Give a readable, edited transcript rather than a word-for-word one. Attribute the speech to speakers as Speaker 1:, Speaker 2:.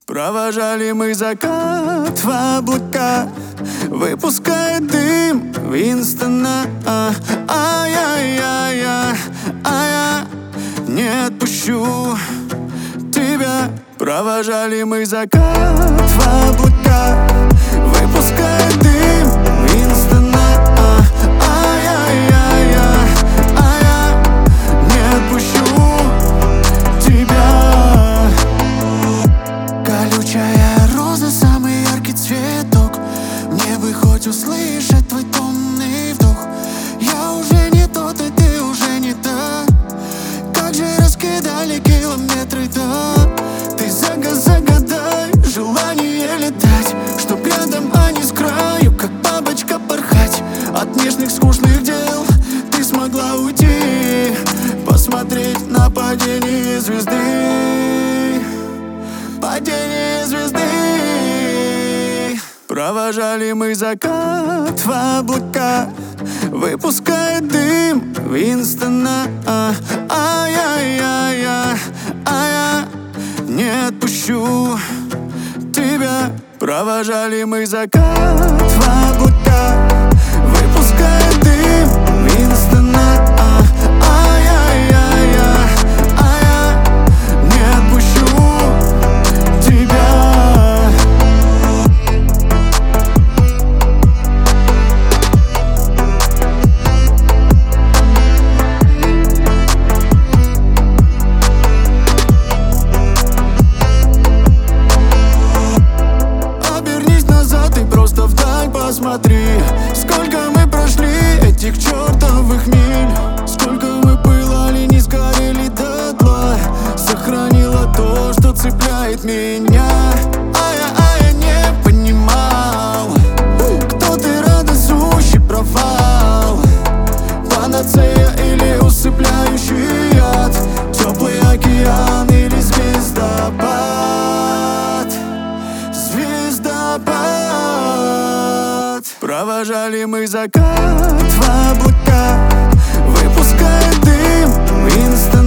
Speaker 1: Провожали мы закат в облака, выпуская дым Винстона. Я не отпущу тебя. Провожали мы закат в облака, выпуская дым Винстона. Я не отпущу тебя. Колючая роза, самый яркий цветок. Мне бы хоть услышать твой томный вдох. Я уже не тот, и ты уже не та. Как же раскидали километры-то. Ты загадай желание летать, чтоб рядом, а не с краю, как бабочка порхать. От нежных скучных дел ты смогла уйти, посмотреть на падение звезды. Падение звезды. Провожали мы закат в облака, выпуская дым Винстона. Я не отпущу тебя. Провожали мы закат в облака, выпуская дым Винстона. Я не отпущу тебя. Просто вдаль посмотри, сколько мы прошли этих чертовых миль. Сколько мы пылали, не сгорели дотла. Сохранила то, что цепляет меня. Я не понимал, кто ты, радостный провал. Панацея или усыпляющий яд, теплый океан или звездопад. Звездопад. Провожали мы закат в облака, выпуская дым Винстона.